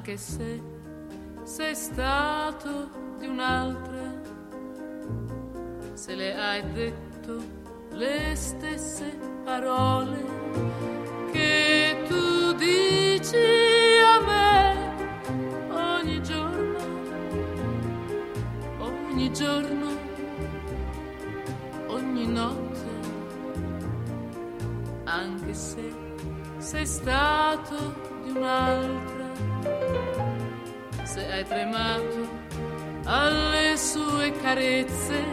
anche se sei stato di un'altra, se le hai detto le stesse parole che tu dici a me ogni giorno, ogni notte, anche se sei stato di un'altra, se hai tremato alle sue carezze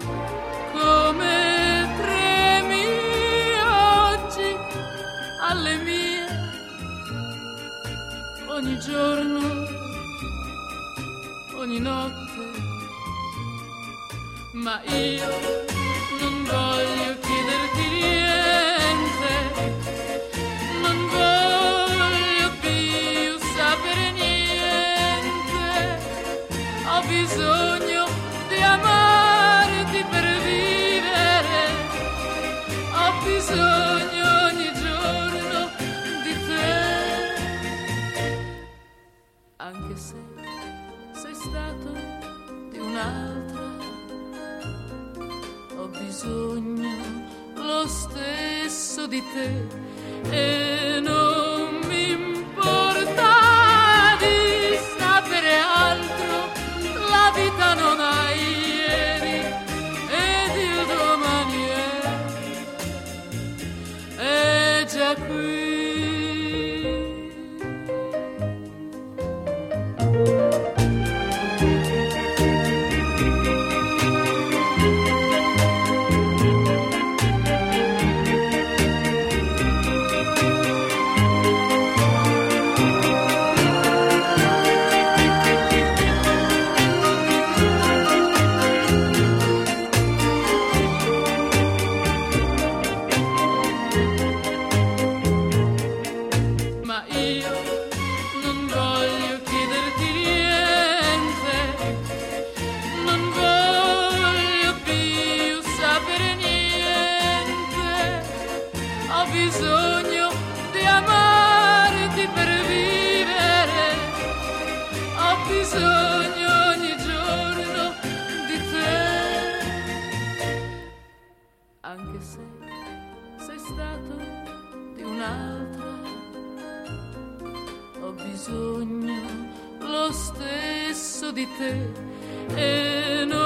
come tremi oggi alle mie, ogni giorno, ogni notte. Ma io non voglio chiederti niente, non voglio più sapere niente, ho bisogno di amarti per vivere, ho bisogno ogni giorno di te, anche se sei stato di un'altra, ho bisogno lo stesso di te e non mi importa di sapere altro, la vita non ha ieri ed il domani è già qui. Anche se sei stato di un'altra, ho bisogno lo stesso di te e non